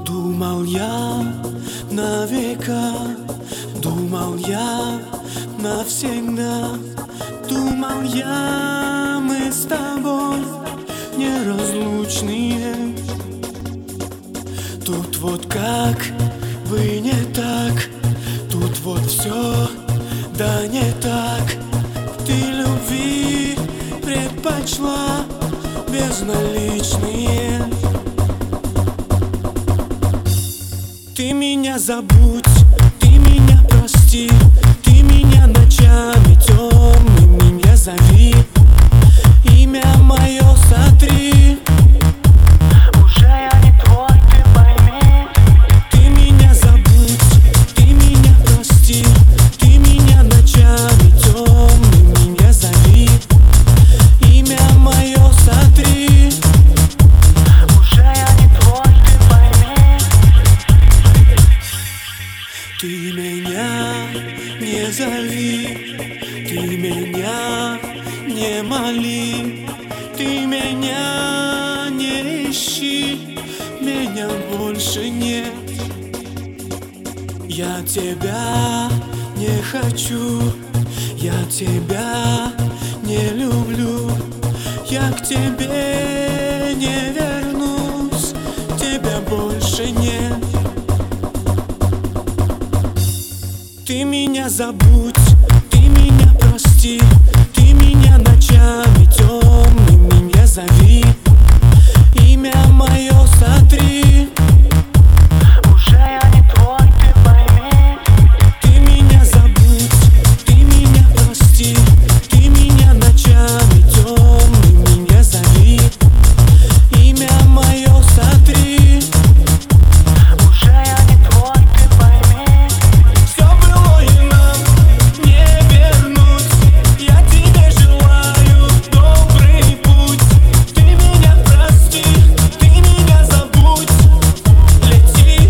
Думал я на века, думал я навсегда, думал я, мы с тобой неразлучные. Тут вот как бы не так, тут вот все да не так. Ты любви предпочла безналичные. Ты меня забудь, ты меня прости, ты меня ночами темными не зови, имя мое сотри. Уже я не твой, ты пойми. Ты меня забудь, ты меня прости, ты меня ночами темными не зови, имя мое сотри. Уже я не твой, ты пойми. Ты меня не зови, ты меня не моли, ты меня не ищи, меня больше нет. Я тебя не хочу, я тебя не люблю, я к тебе не вернусь, тебя больше нет. Ты меня забудь, ты меня прости, ты меня ночами темными не зови, имя мое сотри. Уже я не твой, ты пойми. Ты меня забудь, ты меня прости, ты меня ночами темными не зови, имя мое сотри. Уже я не твой, ты пойми. Все было и нам не вернуть, я тебе желаю добрый путь. Ты меня прости, ты меня забудь, лети.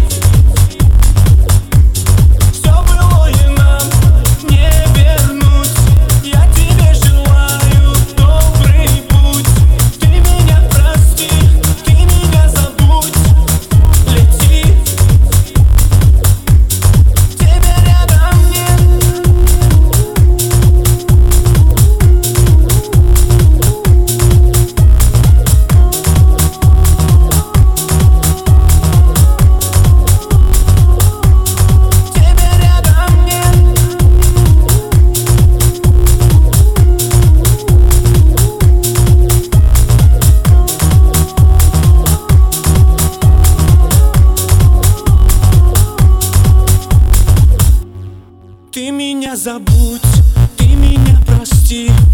Все было и нам не вернуть, я тебе желаю добрый путь. Ты меня прости, ты меня забудь, лети. Тебя рядом нет. Тебя рядом нет. Ты меня забудь, ты меня прости,